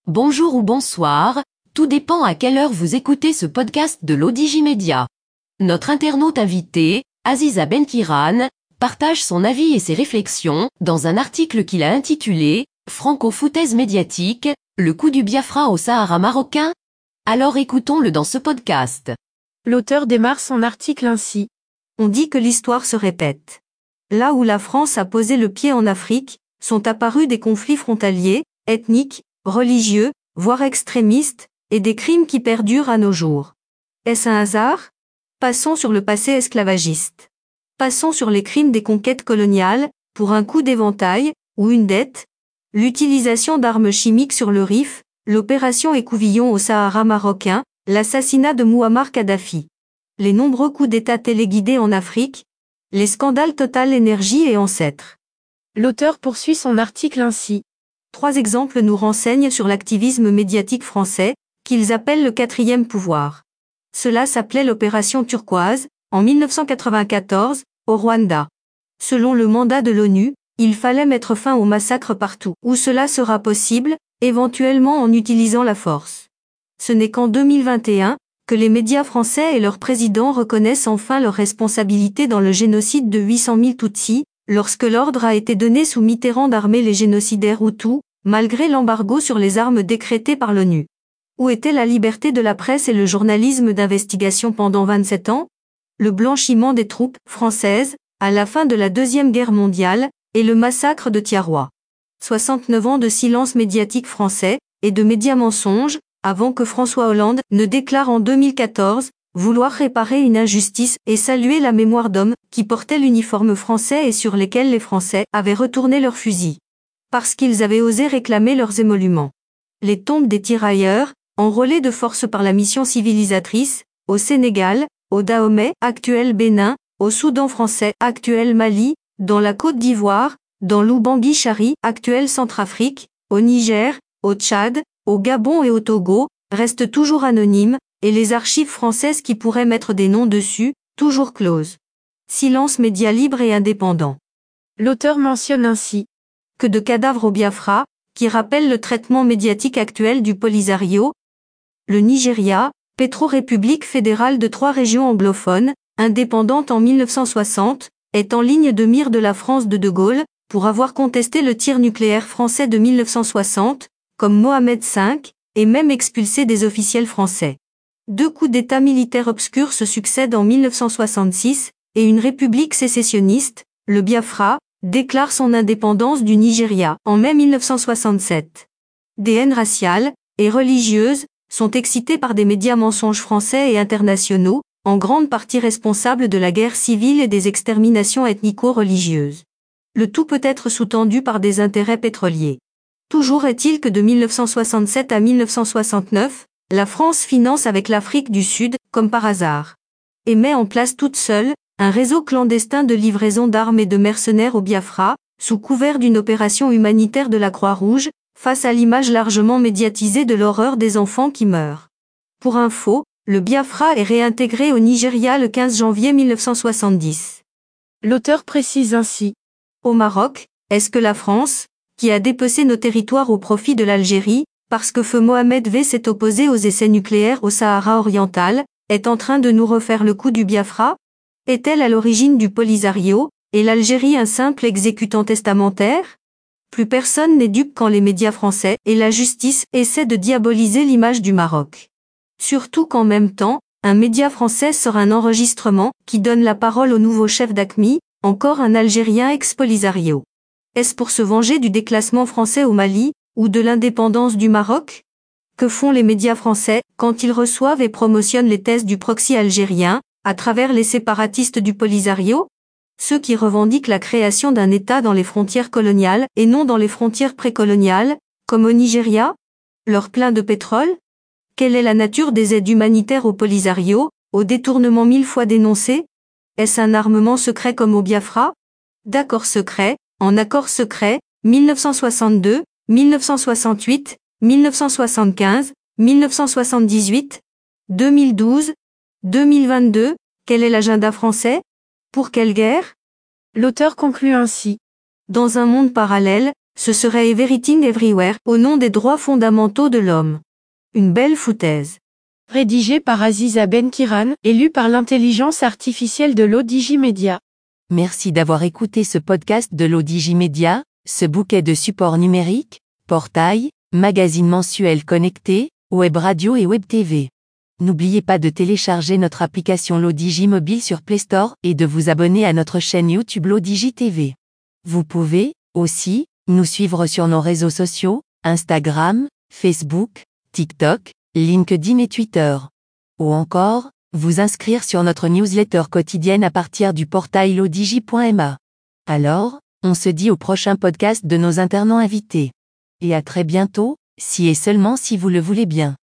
Bonjour ou bonsoir, tout dépend à quelle heure vous écoutez ce podcast de l'Odigimédia. Notre internaute invité, Aziza Benkiran, partage son avis et ses réflexions dans un article qu'il a intitulé « Franco-foutaise médiatique, le coup du Biafra au Sahara marocain ?» Alors écoutons-le dans ce podcast. L'auteur démarre son article ainsi. On dit que l'histoire se répète. Là où la France a posé le pied en Afrique, sont apparus des conflits frontaliers, ethniques, religieux, voire extrémistes, et des crimes qui perdurent à nos jours. Est-ce un hasard? Passons sur le passé esclavagiste. Passons sur les crimes des conquêtes coloniales, pour un coup d'éventail, ou une dette, l'utilisation d'armes chimiques sur le Rif, l'opération Écouvillon au Sahara marocain, l'assassinat de Mouammar Kadhafi. Les nombreux coups d'État téléguidés en Afrique, les scandales Total Énergie et ancêtres. L'auteur poursuit son article ainsi. 3 exemples nous renseignent sur l'activisme médiatique français, qu'ils appellent le quatrième pouvoir. Cela s'appelait l'opération Turquoise, en 1994, au Rwanda. Selon le mandat de l'ONU, il fallait mettre fin aux massacres partout où cela sera possible, éventuellement en utilisant la force. Ce n'est qu'en 2021, que les médias français et leurs présidents reconnaissent enfin leur responsabilité dans le génocide de 800 000 Tutsis, lorsque l'ordre a été donné sous Mitterrand d'armer les génocidaires Hutus, malgré l'embargo sur les armes décrété par l'ONU. Où était la liberté de la presse et le journalisme d'investigation pendant 27 ans? Le blanchiment des troupes françaises, à la fin de la Deuxième Guerre mondiale, et le massacre de Thiaroye. 69 ans de silence médiatique français, et de médias mensonges, avant que François Hollande ne déclare en 2014 vouloir réparer une injustice et saluer la mémoire d'hommes qui portaient l'uniforme français et sur lesquels les Français avaient retourné leurs fusils. Parce qu'ils avaient osé réclamer leurs émoluments. Les tombes des tirailleurs, enrôlés de force par la mission civilisatrice, au Sénégal, au Dahomey, actuel Bénin, au Soudan français, actuel Mali, dans la Côte d'Ivoire, dans l'Oubangui-Chari, actuel Centrafrique, au Niger, au Tchad, au Gabon et au Togo, restent toujours anonymes, et les archives françaises qui pourraient mettre des noms dessus, toujours closes. Silence média libre et indépendant. L'auteur mentionne ainsi. Que de cadavres au Biafra, qui rappellent le traitement médiatique actuel du Polisario. Le Nigeria, pétro-république fédérale de 3 régions anglophones, indépendante en 1960, est en ligne de mire de la France de Gaulle, pour avoir contesté le tir nucléaire français de 1960, comme Mohamed V, et même expulsé des officiels français. 2 coups d'État militaires obscurs se succèdent en 1966, et une république sécessionniste, le Biafra, déclare son indépendance du Nigeria en mai 1967. Des haines raciales et religieuses sont excitées par des médias mensonges français et internationaux, en grande partie responsables de la guerre civile et des exterminations ethnico-religieuses. Le tout peut être sous-tendu par des intérêts pétroliers. Toujours est-il que de 1967 à 1969, la France finance avec l'Afrique du Sud, comme par hasard, et met en place toute seule un réseau clandestin de livraison d'armes et de mercenaires au Biafra, sous couvert d'une opération humanitaire de la Croix-Rouge, face à l'image largement médiatisée de l'horreur des enfants qui meurent. Pour info, le Biafra est réintégré au Nigeria le 15 janvier 1970. L'auteur précise ainsi. Au Maroc, est-ce que la France, qui a dépecé nos territoires au profit de l'Algérie, parce que feu Mohamed V s'est opposé aux essais nucléaires au Sahara oriental, est en train de nous refaire le coup du Biafra? Est-elle à l'origine du Polisario, et l'Algérie un simple exécutant testamentaire? Plus personne n'est dupe quand les médias français et la justice essaient de diaboliser l'image du Maroc. Surtout qu'en même temps, un média français sort un enregistrement qui donne la parole au nouveau chef d'AQMI, encore un Algérien ex-Polisario. Est-ce pour se venger du déclassement français au Mali, ou de l'indépendance du Maroc? Que font les médias français quand ils reçoivent et promotionnent les thèses du proxy algérien, à travers les séparatistes du Polisario? Ceux qui revendiquent la création d'un État dans les frontières coloniales et non dans les frontières précoloniales, comme au Nigeria? Leur plein de pétrole? Quelle est la nature des aides humanitaires au Polisario, au détournement 1000 fois dénoncé? Est-ce un armement secret comme au Biafra? D'accord secret, en accord secret, 1962, 1968, 1975, 1978, 2012, 2022, quel est l'agenda français? Pour quelle guerre? L'auteur conclut ainsi. Dans un monde parallèle, Ce serait Everything Everywhere, au nom des droits fondamentaux de l'homme. Une belle foutaise. Rédigé par Aziza Benkiran, et lu par l'intelligence artificielle de l'Odigimédia. Merci d'avoir écouté ce podcast de l'Odigimédia, ce bouquet de supports numériques, portail, magazine mensuel connecté, web radio et web TV. N'oubliez pas de télécharger notre application l'Odigi Mobile sur Play Store et de vous abonner à notre chaîne YouTube l'Odigi TV. Vous pouvez, aussi, nous suivre sur nos réseaux sociaux, Instagram, Facebook, TikTok, LinkedIn et Twitter. Ou encore, vous inscrire sur notre newsletter quotidienne à partir du portail lodigi.ma. Alors, on se dit au prochain podcast de nos intervenants invités. Et à très bientôt, si et seulement si vous le voulez bien.